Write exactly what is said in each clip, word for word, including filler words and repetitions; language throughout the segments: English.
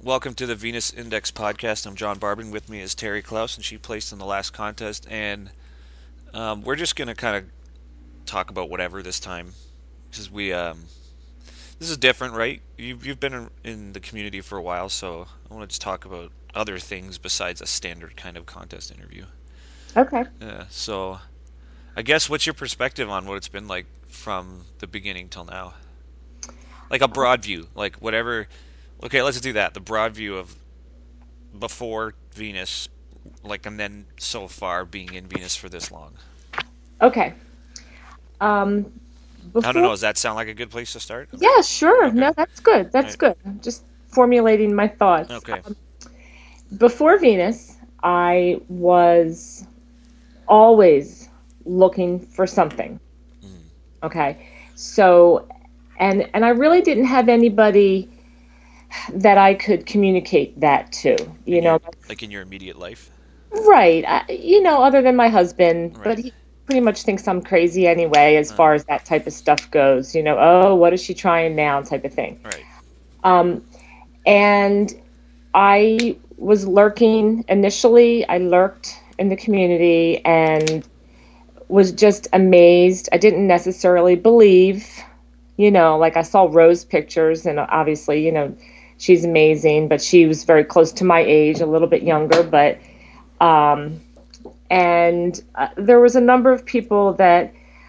welcome to the Venus Index podcast. I'm John Barbin. With me is Terry Klaus, and she placed in the last contest. And um, we're just gonna kind of talk about whatever this time, because we um, this is different, right? You've you've been in, in the community for a while, so I want to just talk about other things besides a standard kind of contest interview. Okay. Yeah. So I guess what's your perspective on what it's been like from the beginning till now? Like a broad view, like whatever. Okay, let's do that. The broad view of before Venus, like, and then so far being in Venus for this long. Okay. Um, I don't before, know. Does that sound like a good place to start? yeah, sure. Okay. No, that's good. All That's right. good. I'm just formulating my thoughts. Okay. Um, before Venus, I was always looking for something. Mm. Okay. So, and and I really didn't have anybody that I could communicate that to. You In your know, like in your immediate life. right. I, you know, other than my husband, but Right. he pretty much thinks I'm crazy anyway, as Uh, far as that type of stuff goes. You know, oh, what is she trying now, type of thing. right. Um, and I was lurking initially. I lurked in the community and was just amazed. I didn't necessarily believe, you know, like I saw Rose pictures, and obviously, you know, she's amazing, but she was very close to my age, a little bit younger, but um, and uh, there was a number of people that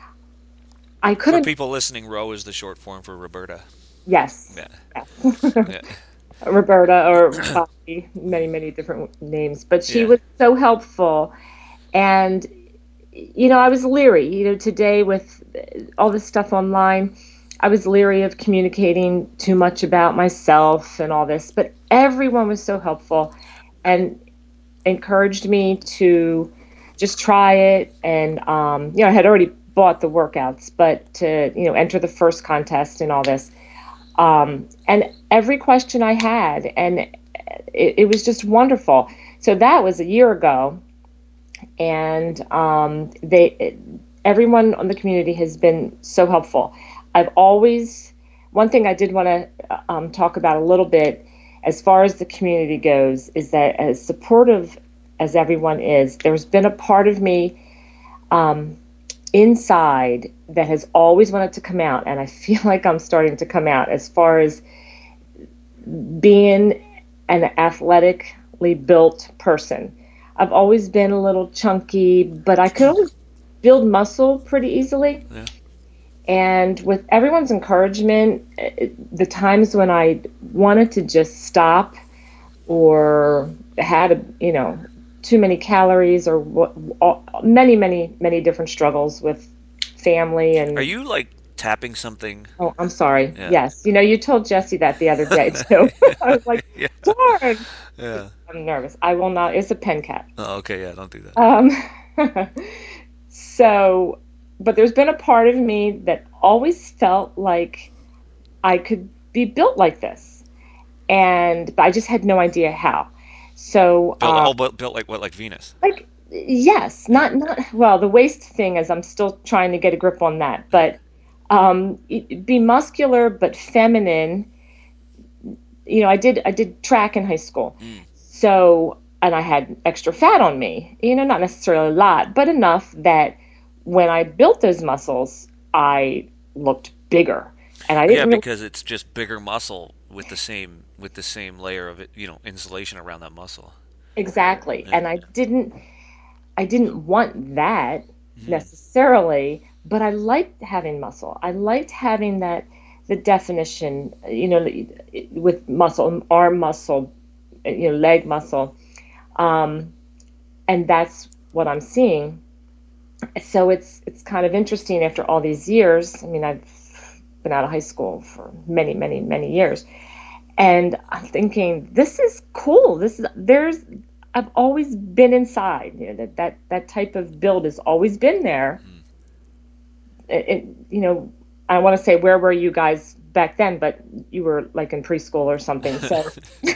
I For couldn't. people listening, Ro is the short form for Roberta. Yes, Yeah. yes. Yeah. Roberta or Bobby, many many different names, but she Yeah. was so helpful. And you know, I was leery. You know, today with all this stuff online, I was leery of communicating too much about myself and all this. But everyone was so helpful and encouraged me to just try it. And um, you know, I had already bought the workouts, but to you know enter the first contest and all this. Um, and every question I had, and it, it was just wonderful. So that was a year ago, and um, they, everyone on the community has been so helpful. I've always, one thing I did want to um, talk about a little bit, as far as the community goes, is that as supportive as everyone is, there's been a part of me um, inside that has always wanted to come out, and I feel like I'm starting to come out as far as being an athletically built person. I've always been a little chunky, but I could always build muscle pretty easily. Yeah. And with everyone's encouragement, eh, the times when I wanted to just stop or had, a, you know, too many calories or what, many, many, many different struggles with family Are and you like tapping something? oh, I'm sorry. Yeah. Yes. You know, you told Jesse that the other day too. I was like, Yeah. darn. Yeah. I'm nervous. I will not. It's a pen cat. Oh, okay. Yeah. Don't do that. Um, so, but there's been a part of me that always felt like I could be built like this, and but I just had no idea how. So, Built. uh, Oh, but built like what? Like Venus. like, yes, Yeah. not not well. The waist thing is, I'm still trying to get a grip on that, Yeah. but um, be muscular but feminine. You know, I did I did track in high school. Mm. So, and I had extra fat on me. You know, not necessarily a lot, but enough that when I built those muscles, I looked bigger. And I Yeah, didn't really because it's just bigger muscle with the same with the same layer of it, you know, insulation around that muscle. exactly. Yeah. And I didn't I didn't want that Mm. necessarily, but I liked having muscle. I liked having that the definition, you know, with muscle, arm muscle, you know, leg muscle. Um, and that's what I'm seeing. So it's it's kind of interesting after all these years. I mean, I've been out of high school for many, many, many years, and I'm thinking this is cool. This is there's I've always been inside. You know, that that that type of build has always been there. Mm. It, it, you know, I want to say where were you guys back then, but you were like in preschool or something. So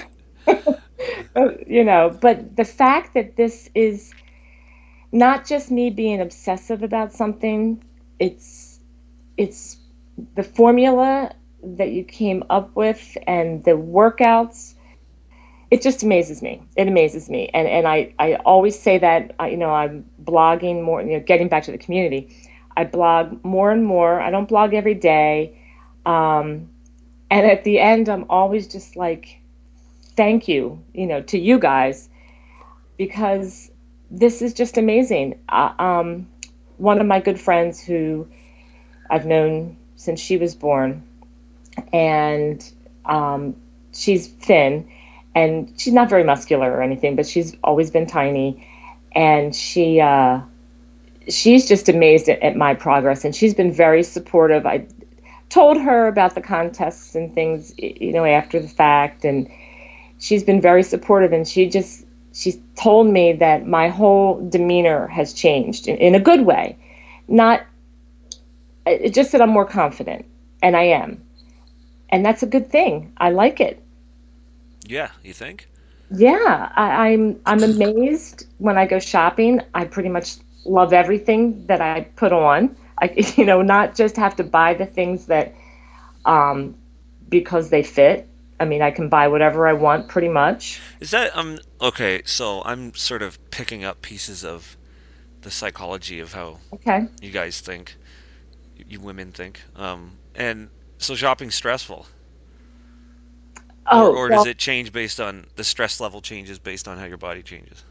you know, but the fact that this is not just me being obsessive about something, it's it's the formula that you came up with and the workouts. it just amazes me. It amazes me. And and I, I always say that, uh, you know, I'm blogging more, you know, getting back to the community. I blog more and more. I don't blog every day. Um, and at the end, I'm always just like, thank you, you know, to you guys, because this is just amazing. Uh, um, one of my good friends who I've known since she was born, and um, she's thin, and she's not very muscular or anything, but she's always been tiny, and she uh, she's just amazed at, at my progress, and she's been very supportive. I told her about the contests and things, you know, after the fact, and she's been very supportive, and she just she's told me that my whole demeanor has changed in, in a good way. Not it just that I'm more confident, and I am, and that's a good thing. I like it. Yeah, you think? Yeah, I, I'm I'm amazed when I go shopping. I pretty much love everything that I put on. I you know not just have to buy the things that um because they fit. I mean, I can buy whatever I want pretty much. Is that um okay? So I'm sort of picking up pieces of the psychology of how Okay. you guys think, you women think. Um, and so shopping's stressful, or Oh, or does well, it change based on the stress level changes based on how your body changes?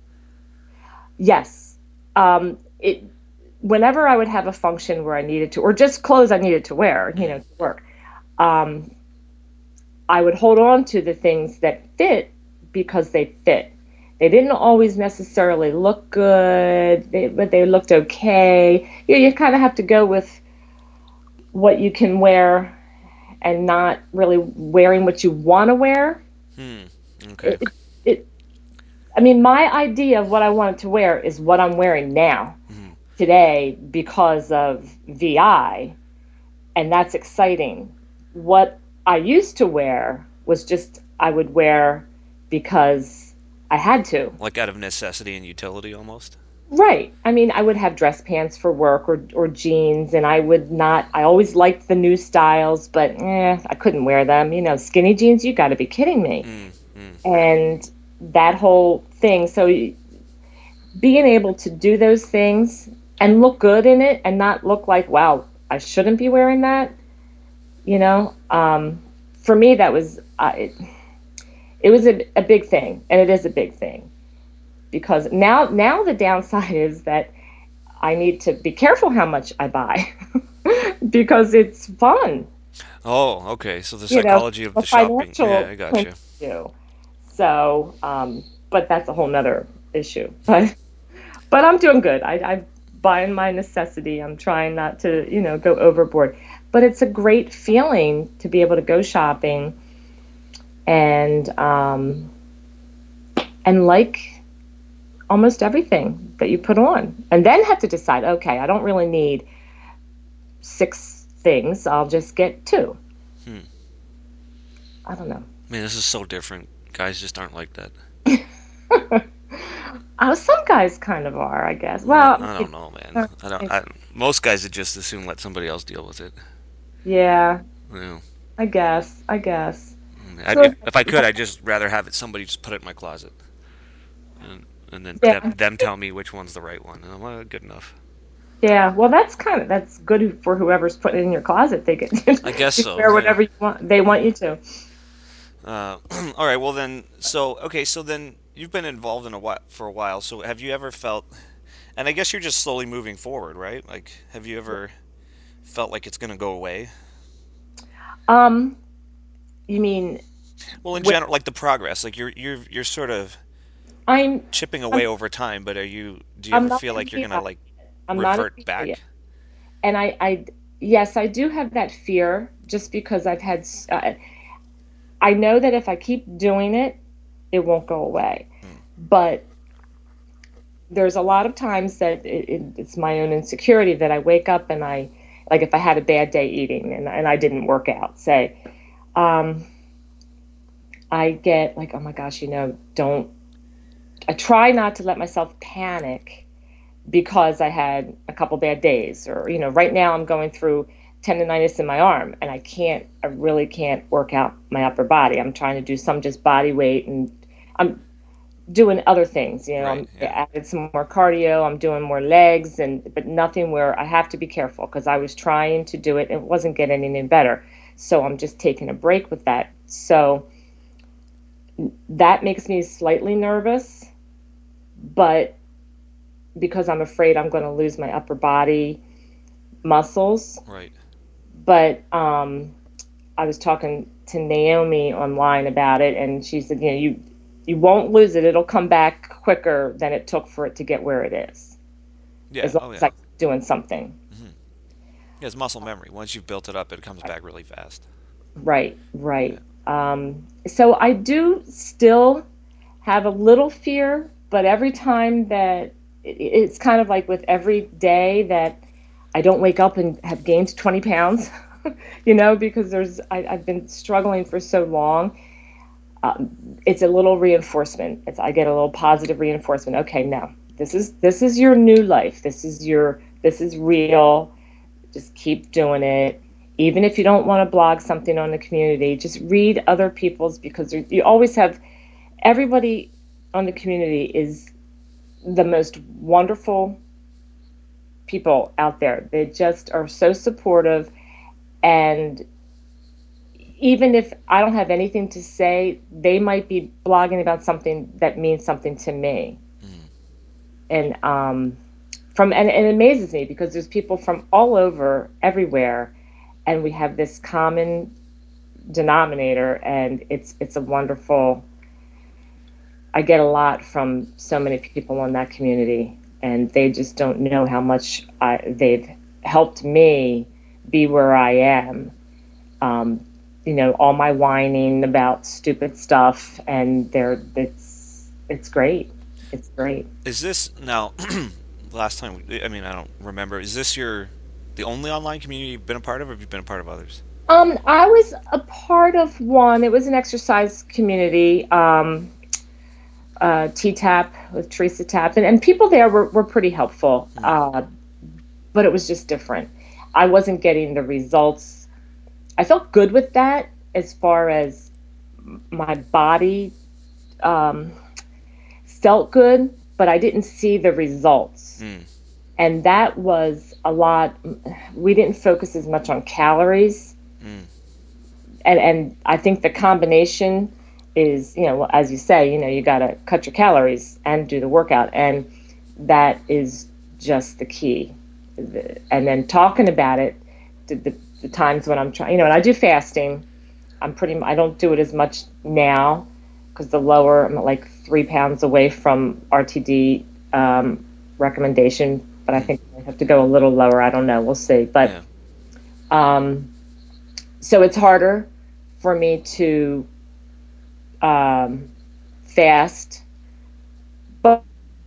yes. Um, it whenever I would have a function where I needed to, or just clothes I needed to wear, you know, Mm, to work, um, I would hold on to the things that fit because they fit. They didn't always necessarily look good, they, but they looked okay. You, you kind of have to go with what you can wear and not really wearing what you want to wear. hmm. Okay. It, it, I mean, my idea of what I wanted to wear is what I'm wearing now, Hmm. today, because of V I, and that's exciting. What I used to wear was just I would wear because I had to. Like out of necessity and utility, almost. Right. I mean, I would have dress pants for work, or or jeans, and I would not. I always liked the new styles, but eh, I couldn't wear them. You know, skinny jeans. You got to be kidding me. Mm, mm. And that whole thing. So being able to do those things and look good in it, and not look like, wow, I shouldn't be wearing that. You know, um, for me, that was uh, it, it was a, a big thing, and it is a big thing, because now now the downside is that I need to be careful how much I buy because it's fun, Oh, okay. So the you know, psychology of from the a shopping. Yeah, financial I point got you. of view. So, um, but that's a whole nother issue. But but I'm doing good. I, I'm buying my necessity. I'm trying not to, you know, go overboard. But it's a great feeling to be able to go shopping and um, and like almost everything that you put on, and then have to decide, okay, I don't really need six things. I'll just get two. Hmm. I don't know. Man, this is so different. Guys just aren't like that. Oh, some guys kind of are, I guess. I, Well, I don't maybe, know, man. uh, I don't. maybe- I, most guys would just as soon let somebody else deal with it. yeah, You know, I guess. I guess. I, So, if, if I could, I'd just rather have it somebody just put it in my closet, and and then them, yeah, them tell me which one's the right one. And I'm like, good enough. yeah. Well, that's kind of that's good for whoever's putting it in your closet. They get I guess you so. wear Yeah. whatever you want. They want you to. Uh, all right. Well then, so okay. So then you've been involved in a while for a while. So have you ever felt? And I guess you're just slowly moving forward, right? Like, have you ever felt like it's gonna go away? Um, you mean Well, in when general, like the progress, like you're you're you're sort of I'm chipping I'm away over time. But are you? Do you I'm ever not feel a like you're gonna V I. like I'm not a revert V I yet. back? And I I yes, I do have that fear, just because I've had s- uh, I know that if I keep doing it, it won't go away. Hmm. But there's a lot of times that it, it, it's my own insecurity that I wake up and I, like, if I had a bad day eating, and, and I didn't work out, say, um, I get like, oh my gosh, you know, don't, I try not to let myself panic because I had a couple bad days, or, you know, right now I'm going through tendonitis in my arm, and I can't, I really can't work out my upper body. I'm trying to do some just body weight, and I'm doing other things. You know, Right. I'm Yeah. added some more cardio. I'm doing more legs, and but nothing where I have to be careful because I was trying to do it and it wasn't getting any better. So I'm just taking a break with that. So that makes me slightly nervous, but because I'm afraid I'm going to lose my upper body muscles. Right. But um, I was talking to Naomi online about it, and she said, you know, you you won't lose it. It'll come back quicker than it took for it to get where it is, Yeah. as long Oh as I yeah. keep doing something. Hmm. Yeah. It's muscle memory. Once you've built it up, it comes back really fast. Right, Yeah. right. Um, so I do still have a little fear, but every time that it, it's kind of like with every day that I don't wake up and have gained twenty pounds, you know, because there's I, I've been struggling for so long. Um, it's a little reinforcement. It's I get a little positive reinforcement. Okay, now this is this is your new life. This is your this is real. Just keep doing it. Even if you don't want to blog something on the community, just read other people's because you always have everybody on the community is the most wonderful people out there. They just are so supportive, and even if I don't have anything to say, they might be blogging about something that means something to me. Mm. And um, from and, and it amazes me because there's people from all over, everywhere, and we have this common denominator, and it's it's a wonderful. I get a lot from so many people in that community, and they just don't know how much I, they've helped me be where I am. Um, you know, all my whining about stupid stuff, and they're it's it's great. It's great. Is this now? Last time, I mean, I don't remember. Is this your the only online community you've been a part of, or have you been a part of others? Um, I was a part of one. It was an exercise community, um, uh, T TAP with Teresa Tap, and, and people there were, were pretty helpful. Hmm. Uh, but it was just different. I wasn't getting the results. I felt good with that as far as my body um, felt good, but I didn't see the results. Hmm. And that was a lot. We didn't focus as much on calories. Hmm. And, and I think the combination is, you know, as you say, you know, you got to cut your calories and do the workout. And that is just the key. And then talking about it, the, the, the times when I'm trying, you know, and I do fasting. I'm pretty, I don't do it as much now because the lower, I'm like three pounds away from R T D um, recommendation, but I Hmm. think I have to go a little lower. I don't know. We'll see. But Yeah. um, so it's harder for me to um, fast, but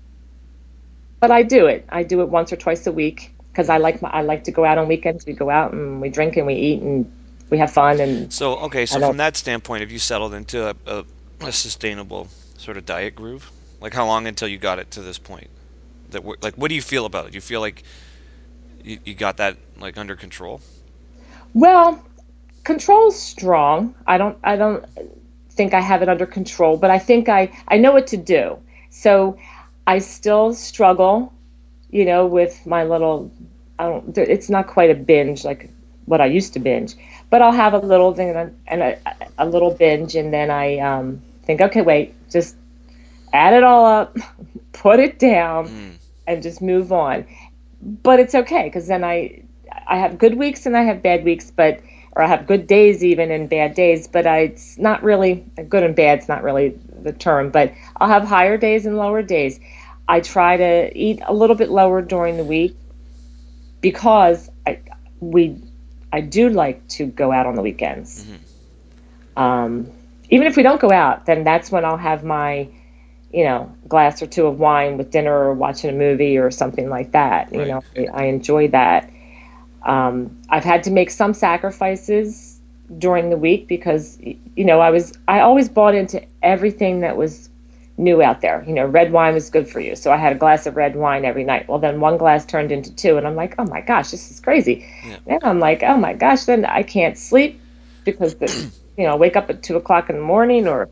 but I do it. I do it once or twice a week because I like my, I like to go out on weekends. We go out and we drink and we eat and we have fun and So okay, I so from don't. that standpoint, have you settled into a, a, a sustainable sort of diet groove? Like how long until you got it to this point? That w- like what do you feel about it? Do you feel like you, you got that like under control? Well, control's strong. I don't I don't think I have it under control, but I think I I know what to do. So I still struggle, you know, with my little. I don't. It's not quite a binge like what I used to binge, but I'll have a little thing and a, and a, a little binge, and then I um, think, okay, wait, just add it all up, put it down, Mm. and just move on. But it's okay because then I I have good weeks and I have bad weeks, but or I have good days even and bad days, but I, it's not really good and bad's not really the term, but I'll have higher days and lower days. I try to eat a little bit lower during the week because I we I do like to go out on the weekends. Hmm. Um, Even if we don't go out, then that's when I'll have my you know glass or two of wine with dinner or watching a movie or something like that. You Right. know, I, I enjoy that. Um, I've had to make some sacrifices during the week because you know I was I always bought into everything that was new out there. You know, red wine was good for you. So I had a glass of red wine every night. Well, then one glass turned into two, and I'm like, oh my gosh, this is crazy. Yeah. Then I'm like, oh my gosh, then I can't sleep because the, you know, wake up at two o'clock in the morning or,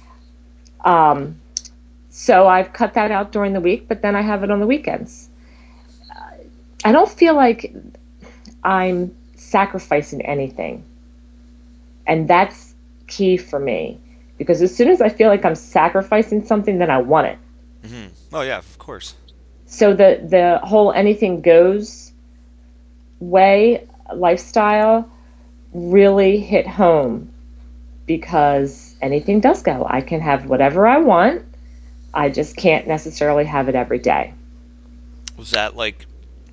um, so I've cut that out during the week, but then I have it on the weekends. I don't feel like I'm sacrificing anything. And that's key for me because as soon as I feel like I'm sacrificing something, then I want it. Hmm. Oh yeah, of course. So the the whole anything goes way lifestyle really hit home because anything does go. I can have whatever I want. I just can't necessarily have it every day. Was that like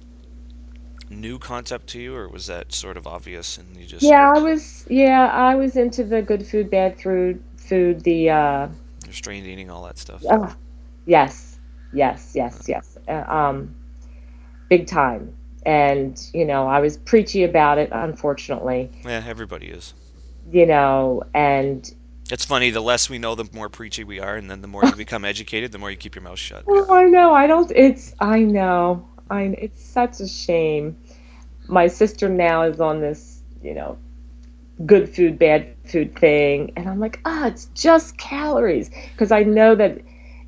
new concept to you, or was that sort of obvious and you just Yeah, I was yeah, I was into the good food, bad food, food, the uh restrained eating, all that stuff? oh, yes. Yes, yes, yes. Uh, um big time. And, you know, I was preachy about it, unfortunately, Yeah, everybody is. you know, and It's funny. The less we know, the more preachy we are, and then the more you become educated, the more you keep your mouth shut. oh, I know, I don't, it's, I know, I, it's such a shame. My sister now is on this, you know, good food, bad food thing. And I'm like, ah, it's just calories. Because I know that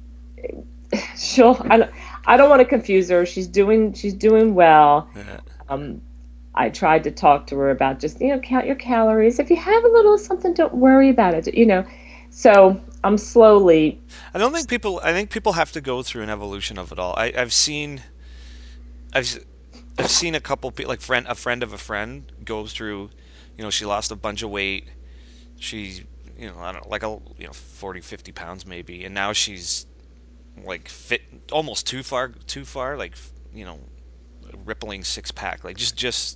she'll, I don't, I don't want to confuse her. She's doing, she's doing well. Yeah. Um, I tried to talk to her about just, you know, count your calories. If you have a little something, don't worry about it, you know. So I'm slowly, I don't think people. I think people have to go through an evolution of it all. I, I've seen. I've I've seen a couple people, like friend a friend of a friend, go through. You know, she lost a bunch of weight. She, you know, I don't know, like a you know forty, fifty pounds maybe, and now she's like fit almost too far, too far, like you know, rippling six pack, like just just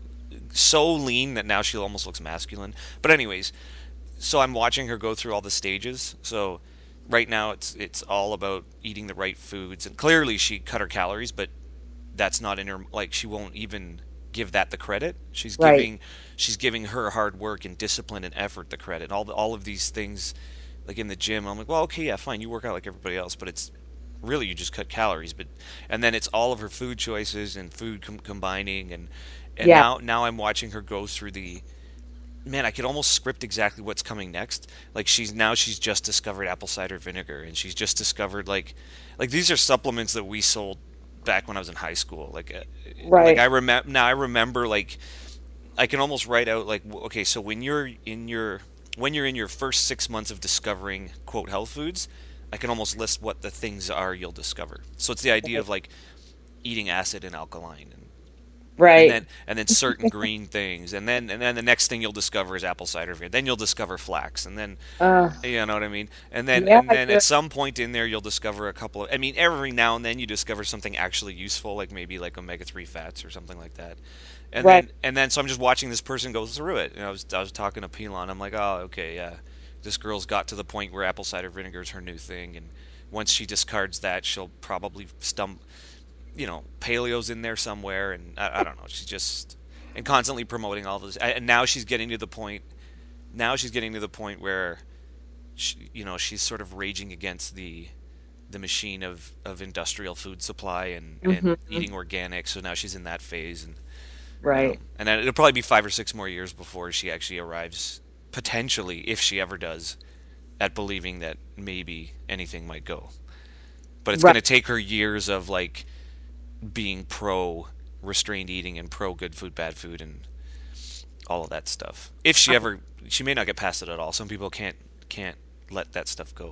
so lean that now she almost looks masculine. But anyways, so I'm watching her go through all the stages. So right now it's it's all about eating the right foods, and clearly she cut her calories, but that's not in her, like she won't even give that the credit. She's right, giving she's giving her hard work and discipline and effort the credit. All the, all of these things, like in the gym, I'm like, well, okay, yeah, fine, you work out like everybody else, but it's really you just cut calories. But and then it's all of her food choices and food com- combining, and and yeah, now now I'm watching her go through the, man, I could almost script exactly what's coming next. Like she's now she's just discovered apple cider vinegar, and she's just discovered like, like these are supplements that we sold back when I was in high school. Like, uh, like I right, remember now. I remember like I can almost write out like, okay, so when you're in your when you're in your first six months of discovering quote health foods, I can almost list what the things are you'll discover. So it's the idea of right, like eating acid and alkaline, and and right. then and then certain green things, and then and then the next thing you'll discover is apple cider vinegar. Then you'll discover flax, and then Uh, you know what I mean. And then yeah, and I then do. at some point in there you'll discover a couple of. I mean, every now and then you discover something actually useful, like maybe like omega three fats or something like that. And Right, then and then so I'm just watching this person go through it. And I was I was talking to Pilon. I'm like, oh, okay, yeah. This girl's got to the point where apple cider vinegar is her new thing, and once she discards that, she'll probably stump you know, paleo's in there somewhere, and I, I don't know. She's just and constantly promoting all this, and now she's getting to the point. Now she's getting to the point where, she, you know, she's sort of raging against the the machine of, of industrial food supply and, and hmm eating organic. So now she's in that phase, and right, um, and then it'll probably be five or six more years before she actually arrives, potentially, if she ever does, at believing that maybe anything might go. But it's going right. to take her years of like being pro restrained eating and pro good food, bad food, and all of that stuff. If she ever, she may not get past it at all. Some people can't can't let that stuff go.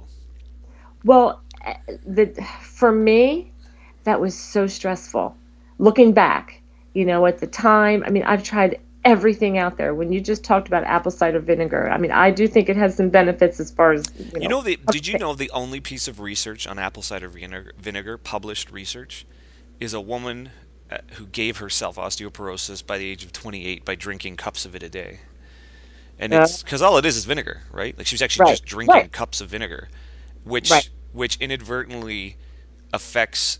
Well, eh, the for me, that was so stressful. Looking back, you know, at the time, I mean, I've tried everything out there. When you just talked about apple cider vinegar, I mean, I do think it has some benefits as far as, you You know, know, the, did you know the only piece of research on apple cider vinegar, vinegar published research, is a woman uh, who gave herself osteoporosis by the age of twenty-eight by drinking cups of it a day. And uh, it's because all it is is vinegar, right? Like she was actually right, just right, drinking cups of vinegar, right, which which inadvertently affects,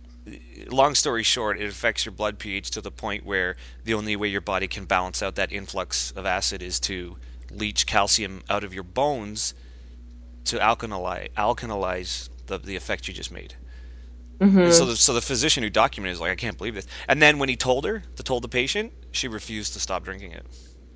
long story short, it affects your blood pH to the point where the only way your body can balance out that influx of acid is to leach calcium out of your bones to alkalize alkalize the the effect you just made. And so Hmm. the, so the physician who documented is like, I can't believe this. And then when he told her, to told the patient, she refused to stop drinking it.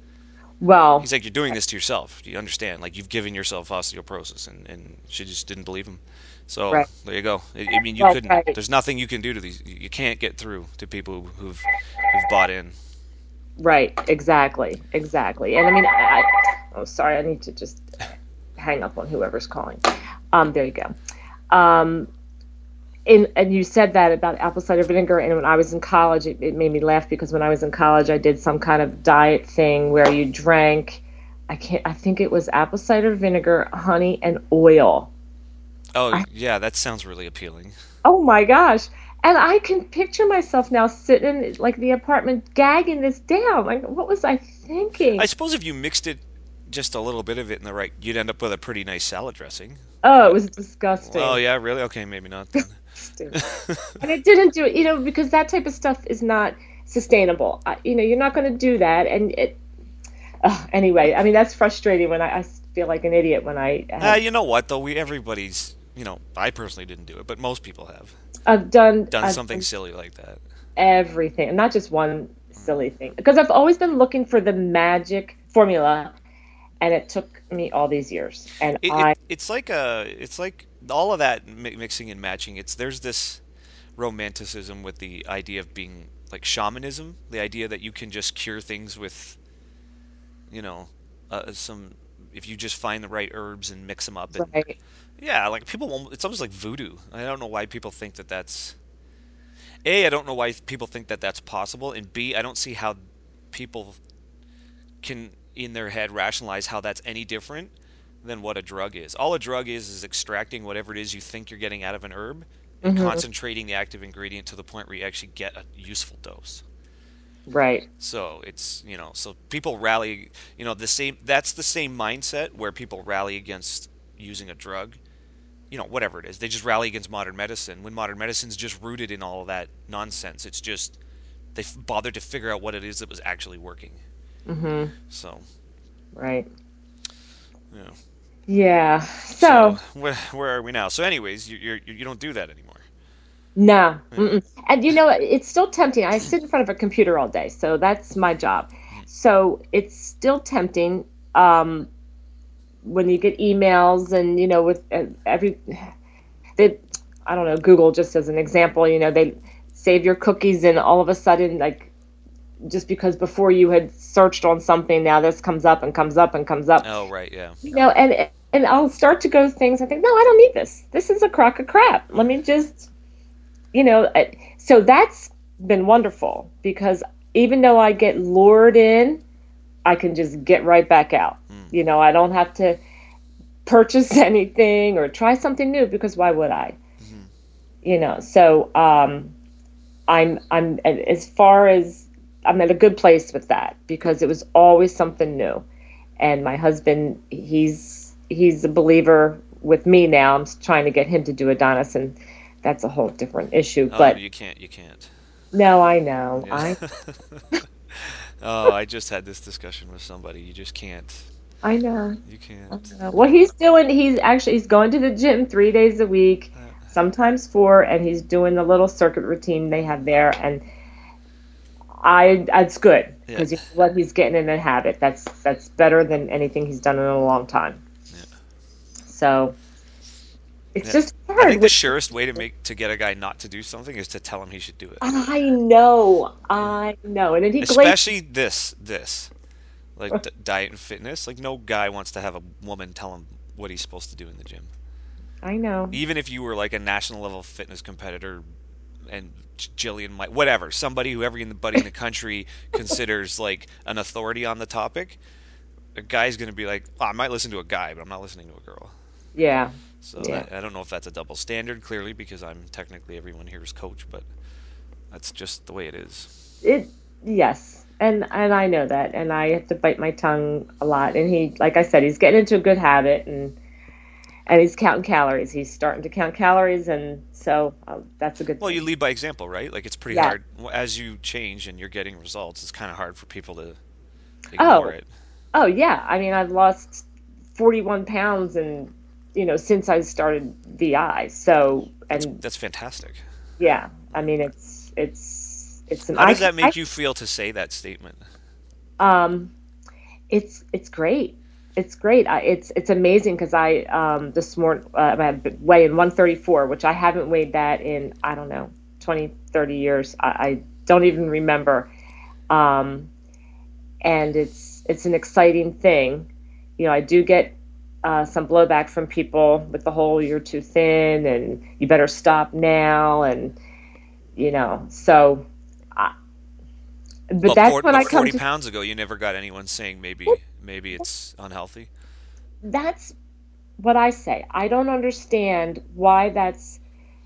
Well, He's like, you're doing this to yourself. Do you understand? Like, you've given yourself osteoporosis, and, and she just didn't believe him. So right. there you go. I, I mean, you Right. couldn't. Right. There's nothing you can do to these. You can't get through to people who've who've bought in. Right. Exactly. Exactly. And I mean, I, I oh, sorry, I need to just hang up on whoever's calling. Um, there you go. Um, and, and you said that about apple cider vinegar. And when I was in college, it, it made me laugh because when I was in college, I did some kind of diet thing where you drank, I can't, I think it was apple cider vinegar, honey, and oil. Oh I, yeah, that sounds really appealing. oh my gosh. And I can picture myself now sitting in like the apartment gagging this down. Like, what was I I thinking? suppose if you mixed it, just a little bit of it in the right, you'd end up with a pretty nice salad dressing. Oh, it But was oh disgusting. yeah, really? Okay, maybe not then. And it didn't do it, you know, because that type of stuff is not sustainable. I, you know, you're not going to do that. And it, uh, anyway, I mean, that's frustrating when I, I feel like an idiot when I Uh, had, you know what though? We everybody's. You know, I personally didn't do it, but most people have I've done, done I've something done silly like that. everything, and not just one silly thing, because I've always been looking for the magic formula, and it took me all these years. And It, it I, it's like a it's like all of that mi- mixing and matching. It's there's this romanticism with the idea of being like shamanism, the idea that you can just cure things with you know uh, some if you just find the right herbs and mix them up and right. yeah, like people won't, it's almost like voodoo. I don't know why people think that that's A, I don't know why people think that that's possible, and B, I don't see how people can in their head rationalize how that's any different than what a drug is. All a drug is is extracting whatever it is you think you're getting out of an herb and Hmm. concentrating the active ingredient to the point where you actually get a useful dose. Right. So it's, you know, so people rally, you know, the same that's the same mindset where people rally against using a drug, you know, whatever it is. They just rally against modern medicine when modern medicine's just rooted in all of that nonsense. It's just they bothered to figure out what it is that was actually working. Hmm. So, Right. yeah. Yeah. So So where, where are we now? So, anyways, you you're, you don't do that anymore. no. Yeah. Mm-mm. And you know, it's still tempting. I sit in front of a computer all day, so that's my job. So it's still tempting um, when you get emails and you know with uh, every they, I don't know, Google just as an example, you know, they save your cookies and all of a sudden like just because before you had searched on something, now this comes up and comes up and comes up. Oh, right. Yeah. You know, and and I'll start to go things I think, no, I don't need this. This is a crock of crap. Let me just you know, so that's been wonderful because even though I get lured in, I can just get right back out. Mm. You know, I don't have to purchase anything or try something new because why would I? Hmm. You know, so um, I'm I'm as far as I'm at a good place with that because it was always something new. And my husband, he's he's a believer with me now. I'm trying to get him to do Adonis, and that's a whole different issue. Oh, But you can't. You can't. no, I know. Yeah. I Oh, I just had this discussion with somebody. You just can't. I know. You I can't. know. Well, he's doing. He's actually he's going to the gym three days a week, Uh, sometimes four, and he's doing the little circuit routine they have there. And I, it's good yeah. because you know what he's getting in a habit. That's that's better than anything he's done in a long time. Yeah. So it's Yeah. just I hard. think the With, surest way to make to get a guy not to do something is to tell him he should do it. I know, I know. And then he glazes. Especially this, this, like d- diet and fitness. Like no guy wants to have a woman tell him what he's supposed to do in the gym. I know. Even if you were like a national level fitness competitor and Jillian might whatever somebody who everybody in the country considers like an authority on the topic, a guy's gonna be like, oh, I might listen to a guy, but I'm not listening to a girl. Yeah, So yeah. that, I don't know if that's a double standard, clearly, because I'm technically everyone here's coach, but that's just the way it is. It yes, and and I know that, and I have to bite my tongue a lot. And he, like I said, he's getting into a good habit, and and he's counting calories. He's starting to count calories, and so uh, that's a good Well, you thing. lead by example, right? Like it's pretty Yeah. hard as you change and you're getting results. It's kind of hard for people to ignore Oh, it. oh yeah. I mean, I've lost forty-one pounds in, you know, since I started V I. So, That's and that's fantastic. yeah, I mean, it's it's it's an How I does that I make you feel to say that statement? um it's it's great. It's great. I, it's it's amazing because I um this morning uh, I'm weighing one thirty-four, which I haven't weighed that in I don't know twenty thirty years. I, I don't even remember. Um, and it's it's an exciting thing. You know, I do get uh, some blowback from people with the whole "you're too thin" and "you better stop now," and you know, so. I, but But that's for, when but I come forty to. pounds ago, you never got anyone saying maybe maybe it's unhealthy. That's what I say. I don't understand why that's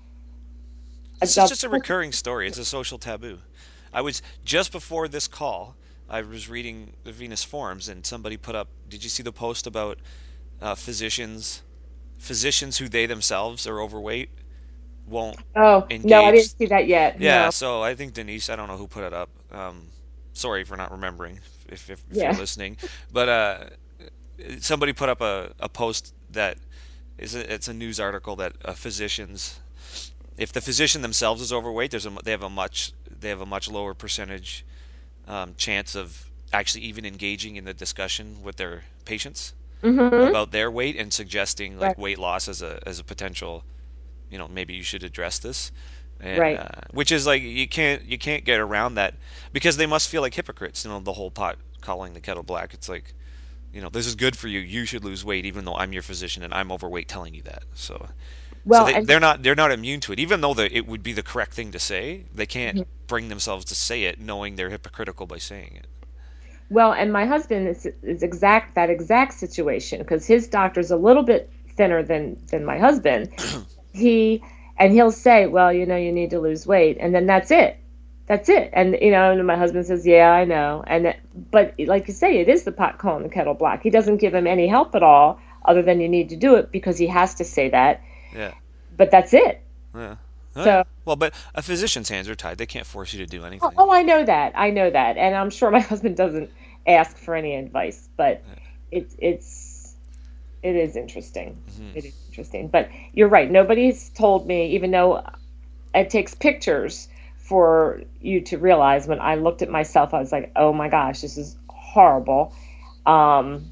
This is the. just a recurring story. It's a social taboo. I was just before this call. I was reading the Venus forums, and somebody put up. Did you see the post about uh, physicians, physicians who they themselves are overweight won't Oh no, I engage? didn't see that yet. Yeah, No. so I think Denise. I don't know who put it up. Um, sorry for not remembering if if, if you're Yeah. listening, but uh, somebody put up a, a post that is a, it's a news article that uh, physicians, if the physician themselves is overweight, there's a they have a much they have a much lower percentage um, chance of actually even engaging in the discussion with their patients Mm-hmm. about their weight and suggesting like Right. weight loss as a as a potential, you know, maybe you should address this. And Right. uh, which is like you can't you can't get around that because they must feel like hypocrites, you know, the whole pot calling the kettle black. It's like, you know, this is good for you, you should lose weight, even though I'm your physician and I'm overweight telling you that. So so Well, they, and they're not they're not immune to it, even though the, it would be the correct thing to say. They can't bring themselves to say it, knowing they're hypocritical by saying it. well, and my husband is is exact that exact situation because his doctor's a little bit thinner than than my husband. He and he'll say, "Well, you know, you need to lose weight," and then that's it. That's it. And you know, and my husband says, "Yeah, I know." And that, but like you say, it is the pot calling the kettle black. He doesn't give him any help at all, other than you need to do it because he has to say that. Yeah, But that's it. yeah, oh yeah. So, Well, but a physician's hands are tied. They can't force you to do oh, anything. oh, I know that. I know that, and I'm sure my husband doesn't ask for any advice, but it's it's it is interesting. Hmm. It is interesting. But you're right. Nobody's told me, even though it takes pictures for you to realize when I looked at myself, I was like, oh my gosh, this is horrible. Um,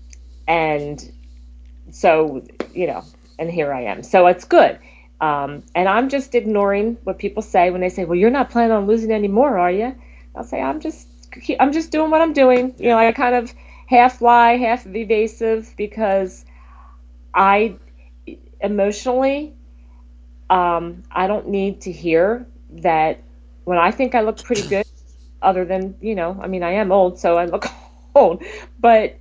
and so, you know, and here I am. So it's good. Um, and I'm just ignoring what people say when they say, well, you're not planning on losing any more, are you? I'll say, I'm just, I'm just doing what I'm doing. You know, Yeah. I kind of half lie, half evasive because I emotionally, um, I don't need to hear that when I think I look pretty good, other than, you know, I mean, I am old, so I look old, but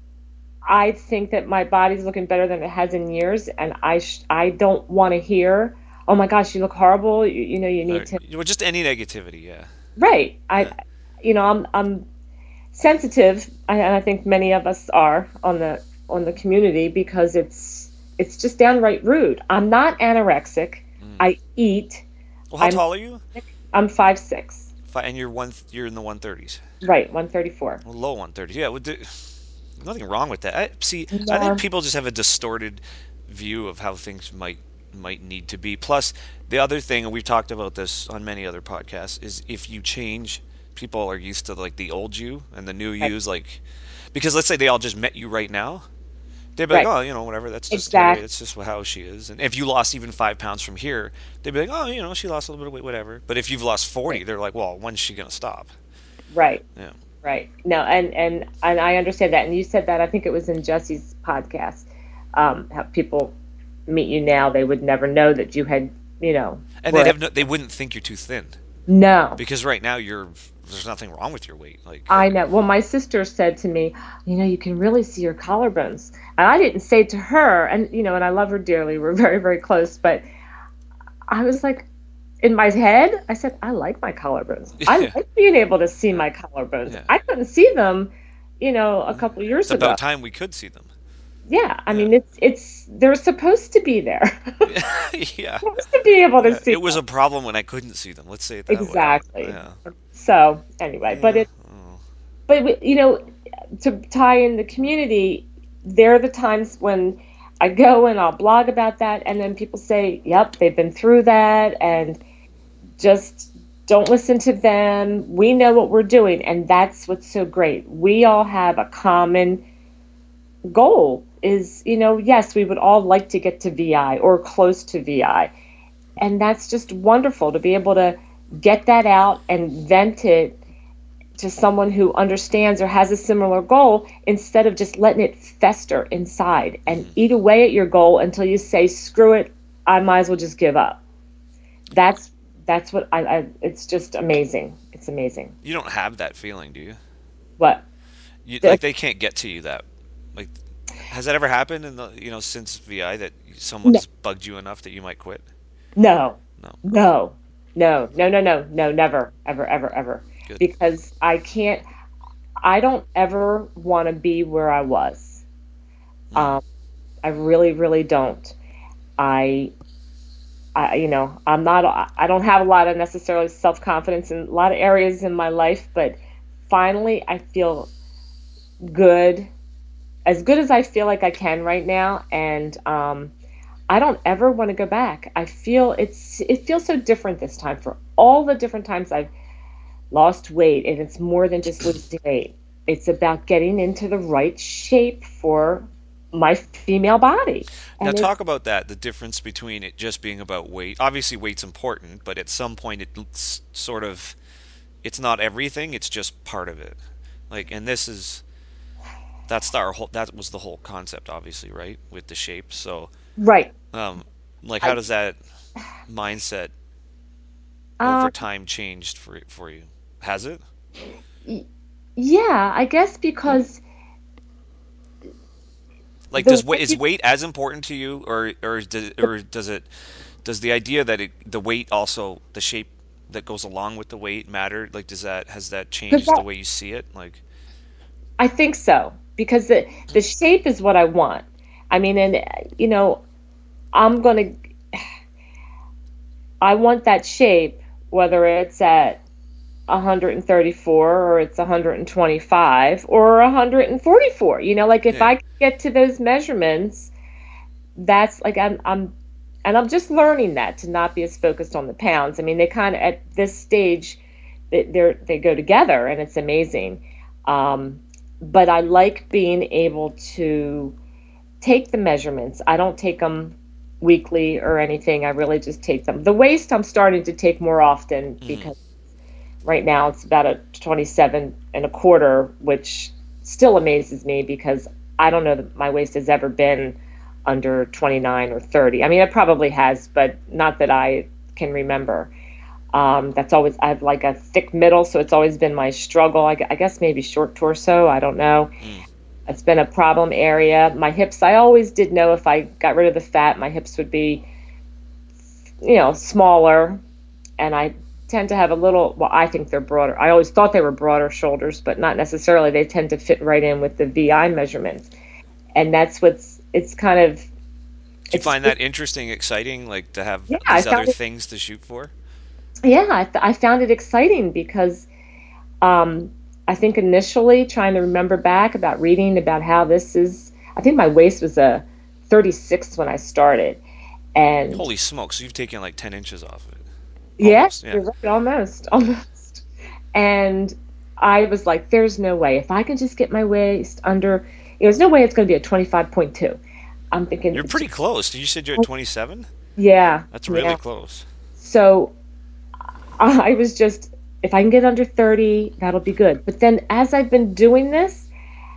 I think that my body's looking better than it has in years, and I sh- I don't want to hear, oh my gosh, you look horrible. You, you know, you All need right. to. Well, just any negativity. Yeah. Right. I, Yeah. you know, I'm I'm sensitive, and I think many of us are on the on the community because it's it's just downright rude. I'm not anorexic. Mm. I eat. Well, how I'm tall are you? I'm five six. Fi- And you're one. You're in the one thirties. Right, one thirty-four. Well, low one thirties. Yeah. Well, do, nothing wrong with that. I see. I think No. people just have a distorted view of how things might might need to be. Plus, the other thing, and we've talked about this on many other podcasts, is if you change, people are used to like the old you and the new Right. you's like, because let's say they all just met you right now, they'd be like, Right. oh, you know, whatever. That's just Terry. Exact. That's just how she is. And if you lost even five pounds from here, they'd be like, oh, you know, she lost a little bit of weight, whatever. But if you've lost forty, they're like, well, when's she gonna stop? Right. Yeah. Right. No, and and and I understand that. And you said that I think it was in Jesse's podcast. Um, how people meet you now, they would never know that you had, you know, And they'd were have no, they wouldn't think you're too thin no. because right now you're there's nothing wrong with your weight. Like, I know. Well, my sister said to me, you know, you can really see your collarbones. And I didn't say to her, and you know, and I love her dearly. We're very, very close, but I was like, in my head, I said, I like my collarbones. I yeah, like being able to see yeah, my collarbones. yeah. I couldn't see them, you know, a couple of It's years ago. about time we could see them. Yeah, I Yeah, mean, it's it's they're supposed to be there. yeah, Supposed to be able to yeah. see It was them. a problem when I couldn't see them. Let's say it that way. Exactly. Yeah, So anyway, but yeah. it Oh. but you know, to tie in the community, there are the times when I go and I'll blog about that, and then people say, "Yep, they've been through that," and just don't listen to them. We know what we're doing, and that's what's so great. We all have a common goal. Is, you know, yes, we would all like to get to V I or close to V I, and that's just wonderful to be able to get that out and vent it to someone who understands or has a similar goal, instead of just letting it fester inside and eat away at your goal until you say, screw it, I might as well just give up. That's that's what I, I it's just amazing. It's amazing. You don't have that feeling, do you? What You the, like they can't get to you that like has that ever happened in the you know since V I that no, someone's bugged you enough that you might quit? no, No. no, no, no, no, no, no, never, ever, ever, ever. Good. Because I can't, I don't ever want to be where I was. Mm. Um, I really, really don't. I, I, you know, I'm not, I don't have a lot of necessarily self-confidence in a lot of areas in my life, but finally I feel good, as good as I feel like I can right now. And, um, I don't ever want to go back. I feel it's, it feels so different this time for all the different times I've lost weight, and it's more than just losing weight. It's about getting into the right shape for my female body. Now And talk it's about that, the difference between it just being about weight. Obviously weight's important, but at some point it's sort of it's not everything, it's just part of it. Like and this is that's our whole that was the whole concept obviously, right? With the shape. So, right. um like how I, does that mindset over um, time changed for for you? Has it? yeah, I guess because Like the does weight is way, weight as important to you or or does or does it does the idea that it, the weight also the shape that goes along with the weight matter? Like does that has that because changed the I, way you see it? Like I think so, because the the shape is what I want. I mean, and you know, I'm gonna, I want that shape, whether it's at one hundred thirty-four or it's one hundred twenty-five or one hundred forty-four. You know, like if yeah. I get to those measurements, that's like I'm I'm and I'm just learning that, to not be as focused on the pounds. I mean, they kind of at this stage they they're, they go together, and it's amazing. Um, but I like being able to take the measurements. I don't take them weekly or anything. I really just take them. The waist I'm starting to take more often, Mhm. because right now it's about a twenty-seven and a quarter, which still amazes me, because I don't know that my waist has ever been under twenty-nine or thirty. I mean, it probably has, but not that I can remember. Um, that's always, I have like a thick middle, so it's always been my struggle. I, I guess maybe short torso. I don't know. Mm. It's been a problem area. My hips, I always did know if I got rid of the fat, my hips would be, you know, smaller, and I tend to have a little, well, I think they're broader. I always thought they were broader shoulders, but not necessarily. They tend to fit right in with the V I measurements. And that's what's, it's kind of, Do you it's, find that interesting, exciting, like to have yeah, I these other found it, things to shoot for? yeah, I, I found it exciting because um, I think initially trying to remember back about reading about how this is, I think my waist was a thirty-six when I started. And Holy smokes, you've taken like ten inches off of it. yeah, Almost, yeah. you're right, almost, Yeah. almost. And I was like, there's no way. If I can just get my waist under, there's no way it's going to be a twenty-five point two. I'm thinking, You're it's pretty just, close. You said you're at twenty-seven? yeah, That's really yeah. close. So I was just, if I can get under thirty, that'll be good. But then as I've been doing this,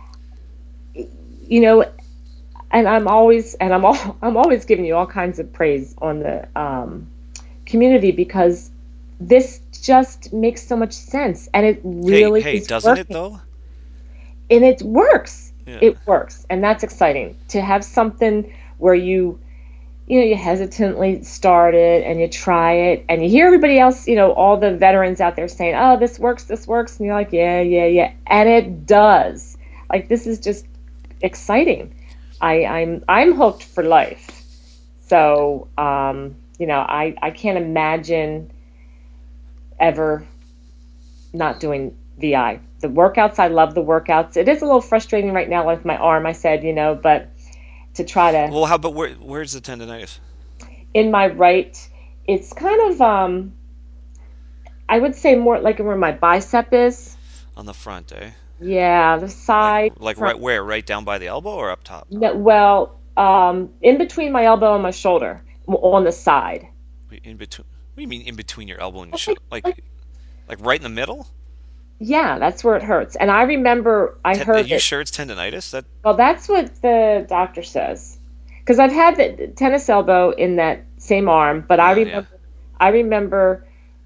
you know, and I'm always, and I'm all, I'm always giving you all kinds of praise on the um, community, because this just makes so much sense, and it Hey, really hey, is doesn't it working. though? And it works. Yeah. It works, and that's exciting to have something where you you know you hesitantly start it and you try it, and you hear everybody else, you know all the veterans out there saying, oh, this works, this works, and you're like, yeah, yeah, yeah, and it does. Like, this is just exciting. I I'm I'm hooked for life. So um you know I I can't imagine ever not doing V I. The workouts, I love the workouts. It is a little frustrating right now with my arm, I said, you know, but to try to Well, how about where? Where's the tendonitis? in my right. It's kind of um, I would say more like where my bicep is. On the front, eh? Yeah, the Like side like front. right where? Right down by the elbow or up top? No, well, um, in between my elbow and my shoulder, on the side. Wait, in between. What do you mean in between your elbow and your It's shoulder? like, like, Like like right in the middle? yeah, that's where it hurts. And I remember I Ten, are heard you it. sure it's tendonitis? That Well, that's what the doctor says. Because I've had the tennis elbow in that same arm, but I yeah yeah. remember, I remember,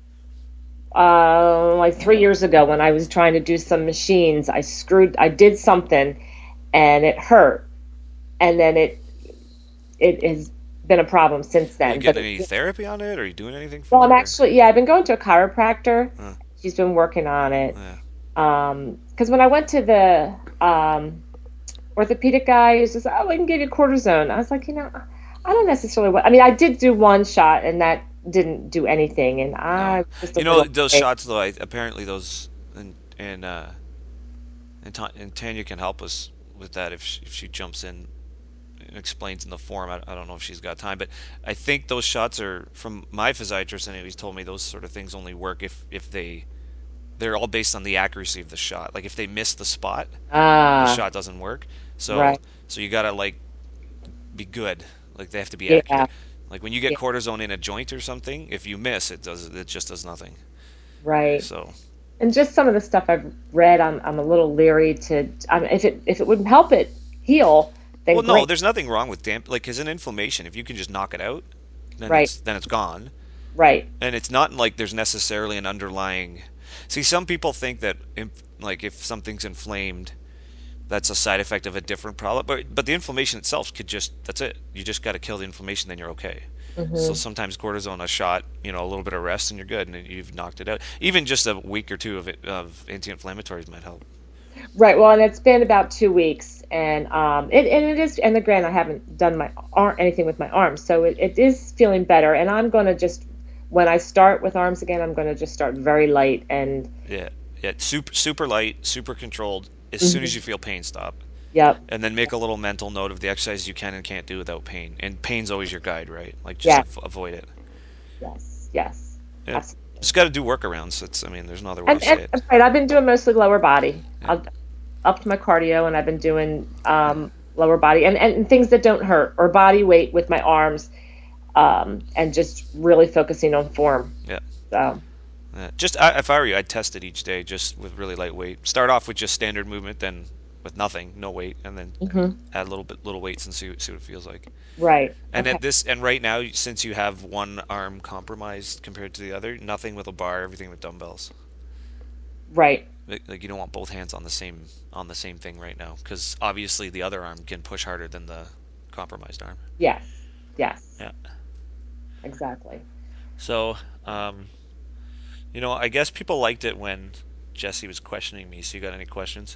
uh, like three years ago when I was trying to do some machines, I screwed, I did something, and it hurt, and then it it has been a problem since Are you then. But getting it, any therapy on it? Are you doing anything well, for I'm it? Or actually, yeah, I've been going to a chiropractor. uh, She's been working on it. yeah. Um, because when I went to the um orthopedic guy, he was just, oh, I can give you cortisone. I was like, you know, I don't necessarily want, I mean, I did do one shot and that didn't do anything. And I No. was just a You know little, those shots though. I, apparently those and and uh and, Ta- and Tanya can help us with that if she, if she jumps in and explains in the forum. I, I don't know if she's got time, but I think those shots are from my physiatrist, and he's told me those sort of things only work if if they they're all based on the accuracy of the shot. Like if they miss the spot, the ah, shot doesn't work. So right. so you gotta like be good. Like they have to be Yeah, accurate. Like when you get yeah, cortisone in a joint or something, if you miss, it does it just does nothing. right. So And just some of the stuff I've read, I'm, I'm a little leery to, I mean, if it, if it wouldn't help it heal, then well, no, great. there's nothing wrong with damp. Like, cause an inflammation, if you can just knock it out, then Right, it's then it's gone. right. And it's not like there's necessarily an underlying. See, some people think that like if something's inflamed, that's a side effect of a different problem. But but the inflammation itself could just that's it. You just got to kill the inflammation, then you're okay. So Hmm. sometimes cortisone, a shot, you know, a little bit of rest, and you're good, and you've knocked it out. Even just a week or two of it of anti-inflammatories might help. Right. Well, and it's been about two weeks, and um, it and it is. And the grand, I haven't done my arm anything with my arms, so it, it is feeling better. And I'm going to just when I start with arms again, I'm going to just start very light and. Yeah, yeah, super super light, super controlled. As soon as Mhm. you feel pain, stop, Yep. and then make a little mental note of the exercises you can and can't do without pain. And pain's always your guide, right? Like just Yes. av- avoid it. Yes. Yes. Yeah, Absolutely. just got to do workarounds. It's I mean, there's no other way to And, say and it. right, I've been doing mostly lower body. Yeah, I've upped my cardio, and I've been doing um, yeah, lower body and, and things that don't hurt or body weight with my arms, um, and just really focusing on form. yeah. So. Yeah. Just I, if I were you, I'd test it each day, just with really light weight. Start off with just standard movement, then with nothing, no weight, and then Hmm. add a little bit, little weights and see see what it feels like. Right. And Okay. at this, and right now, since you have one arm compromised compared to the other, nothing with a bar, everything with dumbbells. Right. Like, like you don't want both hands on the same on the same thing right now, because obviously the other arm can push harder than the compromised arm. Yes. Yes. Yeah. Exactly. So, um, you know, I guess people liked it when Jesse was questioning me. So you got any questions?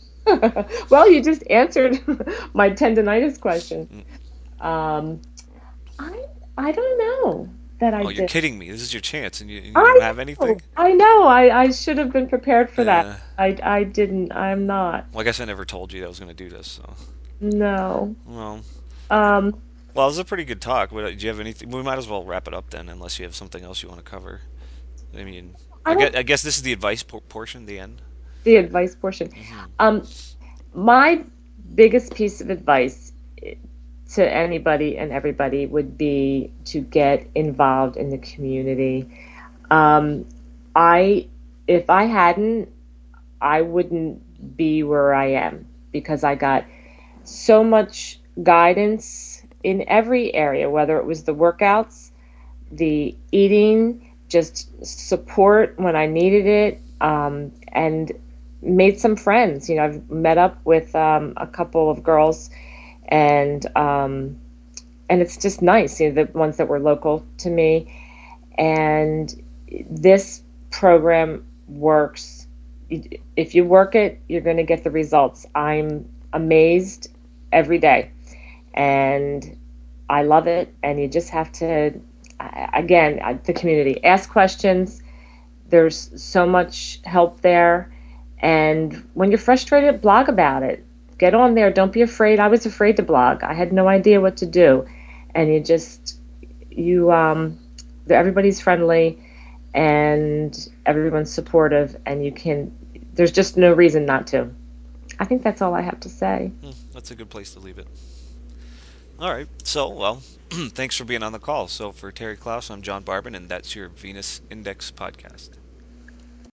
Well, you just answered my tendonitis question. Mm. Um, I I don't know that I Oh, you're did. kidding me. This is your chance, and you, you don't I have anything? know. I know. I I should have been prepared for that. Uh, I I didn't. I'm not. well, I guess I never told you that I was going to do this. So, No. well, Um, well, it was a pretty good talk. But uh, do you have anything? We might as well wrap it up then, unless you have something else you want to cover. I mean, I I guess, don't I guess this is the advice por- portion, the end. the advice portion. Hmm. Um, my biggest piece of advice to anybody and everybody would be to get involved in the community. Um, I, if I hadn't, I wouldn't be where I am because I got so much guidance in every area, whether it was the workouts, the eating, just support when I needed it, um, and made some friends. You know, I've met up with um, a couple of girls, and um, and it's just nice. You know, the ones that were local to me, and this program works. If you work it, you're going to get the results. I'm amazed every day, and I love it. And you just have to, again, the community, ask questions. There's so much help there. And when you're frustrated, blog about it. get on there. Don't be afraid. I was afraid to blog. I had no idea what to do. And you just, you, um, everybody's friendly and everyone's supportive, and you can, there's just no reason not to. I think that's all I have to say. Hmm, that's a good place to leave it. All right. So, well, thanks for being on the call. So, for Terry Klaus, I'm John Barbin, and that's your Venus Index podcast.